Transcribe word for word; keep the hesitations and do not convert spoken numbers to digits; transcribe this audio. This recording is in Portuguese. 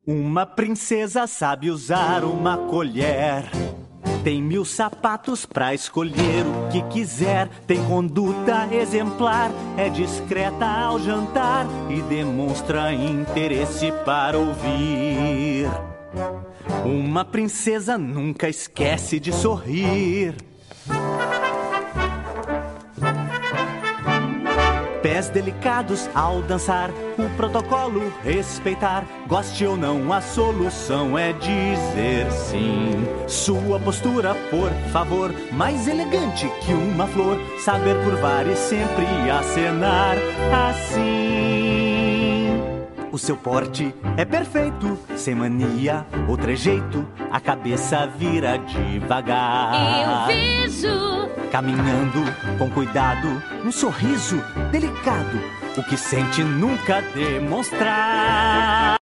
Uma princesa sabe usar uma colher. Tem mil sapatos pra escolher o que quiser. Tem conduta exemplar, é discreta ao jantar e demonstra interesse para ouvir. Uma princesa nunca esquece de sorrir. Pés delicados ao dançar, o protocolo respeitar. Goste ou não, a solução é dizer sim. Sua postura, por favor, mais elegante que uma flor. Saber curvar e sempre acenar assim. O seu porte é perfeito, sem mania ou trejeito. A cabeça vira devagar. Eu vejo. Caminhando com cuidado, um sorriso delicado. O que sente nunca demonstrar.